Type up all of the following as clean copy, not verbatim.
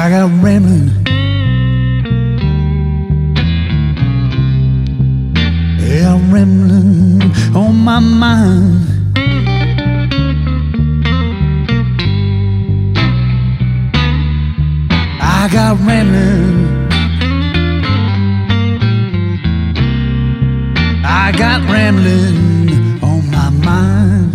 I got rambling. Yeah, I'm rambling on my mind. I got rambling. I got rambling on my mind.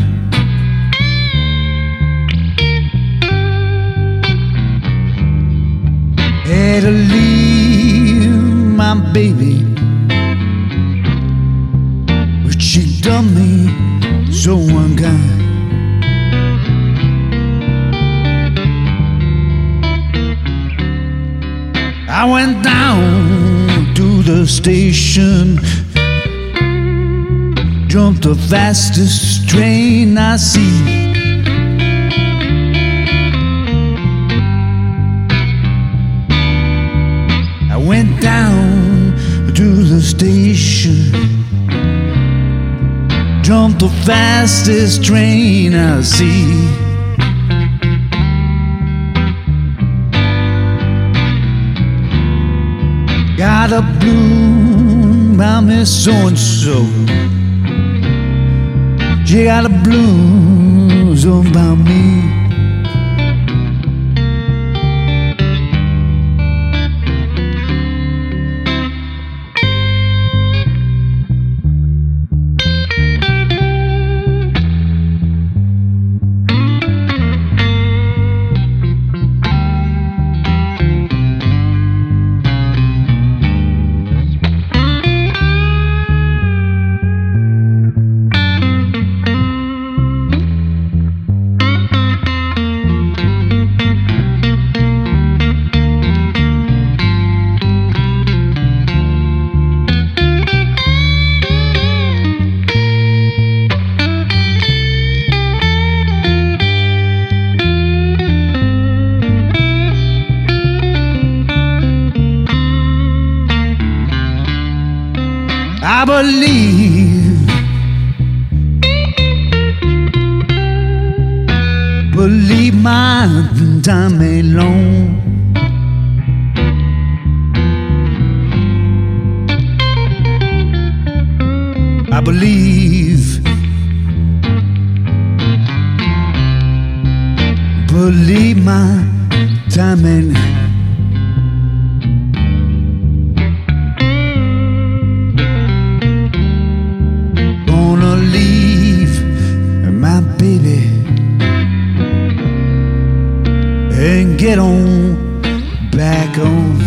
Had to leave my baby, but she done me so unkind. I went down to the station, jumped the fastest train I see. I went down to the station, jumped the fastest train I see. Got a bloom by Miss So-and-so. She got a blues about me. I believe my time ain't long. I believe my time ain't. My baby and get on back on.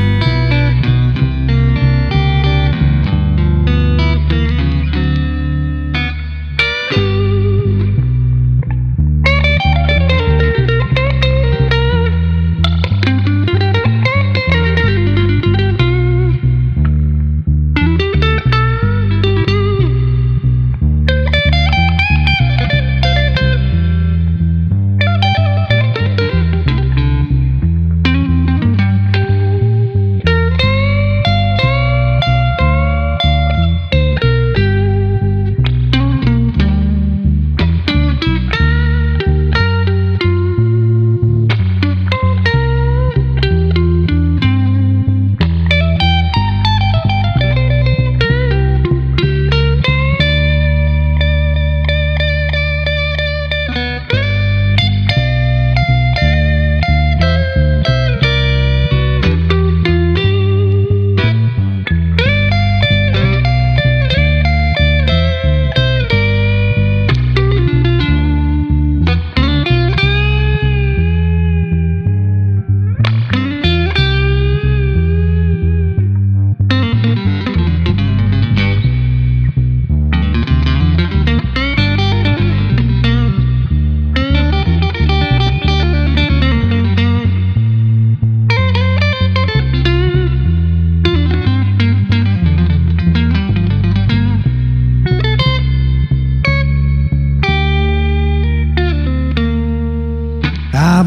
I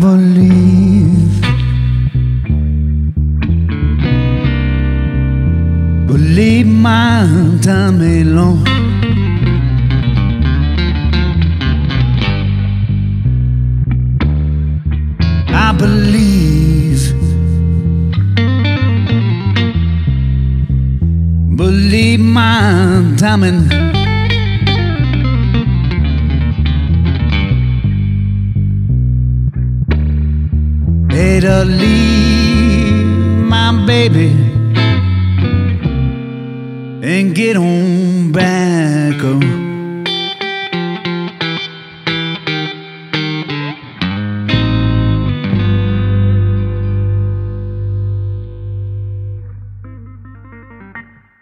believe my time ain't long. I believe things. Believe my timing. Better leave my baby and get on back home.